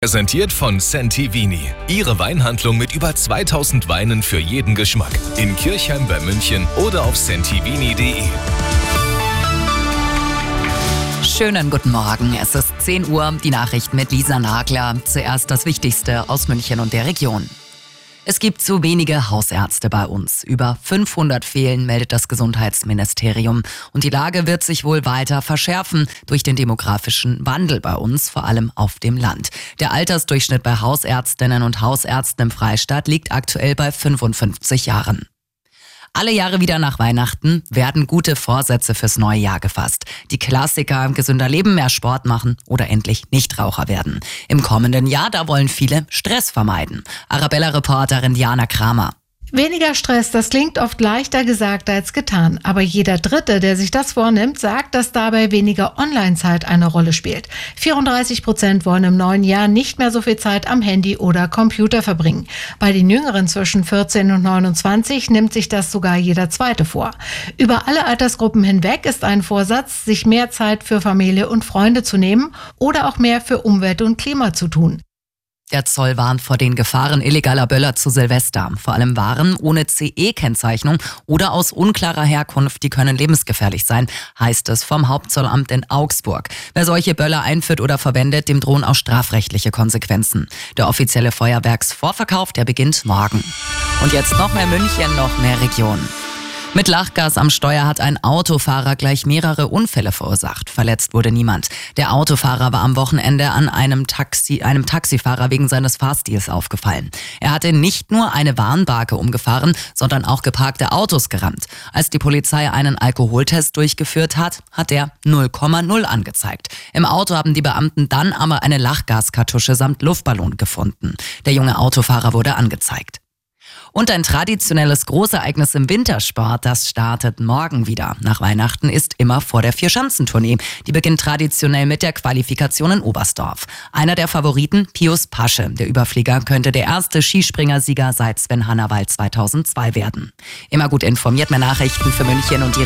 Präsentiert von Santivini. Ihre Weinhandlung mit über 2000 Weinen für jeden Geschmack. In Kirchheim bei München oder auf santivini.de. Schönen guten Morgen. Es ist 10 Uhr. Die Nachrichten mit Lisa Nagler. Zuerst das Wichtigste aus München und der Region. Es gibt zu wenige Hausärzte bei uns. Über 500 fehlen, meldet das Gesundheitsministerium. Und die Lage wird sich wohl weiter verschärfen durch den demografischen Wandel bei uns, vor allem auf dem Land. Der Altersdurchschnitt bei Hausärztinnen und Hausärzten im Freistaat liegt aktuell bei 55 Jahren. Alle Jahre wieder nach Weihnachten werden gute Vorsätze fürs neue Jahr gefasst. Die Klassiker, gesünder leben, mehr Sport machen oder endlich Nichtraucher werden. Im kommenden Jahr, da wollen viele Stress vermeiden. Arabella-Reporterin Diana Kramer. Weniger Stress, das klingt oft leichter gesagt als getan. Aber jeder Dritte, der sich das vornimmt, sagt, dass dabei weniger Online-Zeit eine Rolle spielt. 34% wollen im neuen Jahr nicht mehr so viel Zeit am Handy oder Computer verbringen. Bei den Jüngeren zwischen 14 und 29 nimmt sich das sogar jeder Zweite vor. Über alle Altersgruppen hinweg ist ein Vorsatz, sich mehr Zeit für Familie und Freunde zu nehmen oder auch mehr für Umwelt und Klima zu tun. Der Zoll warnt vor den Gefahren illegaler Böller zu Silvester. Vor allem Waren ohne CE-Kennzeichnung oder aus unklarer Herkunft, die können lebensgefährlich sein, heißt es vom Hauptzollamt in Augsburg. Wer solche Böller einführt oder verwendet, dem drohen auch strafrechtliche Konsequenzen. Der offizielle Feuerwerksvorverkauf, der beginnt morgen. Und jetzt noch mehr München, noch mehr Region. Mit Lachgas am Steuer hat ein Autofahrer gleich mehrere Unfälle verursacht. Verletzt wurde niemand. Der Autofahrer war am Wochenende an einem Taxifahrer wegen seines Fahrstils aufgefallen. Er hatte nicht nur eine Warnbarke umgefahren, sondern auch geparkte Autos gerammt. Als die Polizei einen Alkoholtest durchgeführt hat, hat er 0,0 angezeigt. Im Auto haben die Beamten dann aber eine Lachgaskartusche samt Luftballon gefunden. Der junge Autofahrer wurde angezeigt. Und ein traditionelles Großereignis im Wintersport, das startet morgen wieder. Nach Weihnachten ist immer vor der Vierschanzentournee. Die beginnt traditionell mit der Qualifikation in Oberstdorf. Einer der Favoriten, Pius Pasche. Der Überflieger könnte der erste Skispringersieger seit Sven Hannawald 2002 werden. Immer gut informiert, mehr Nachrichten für München und die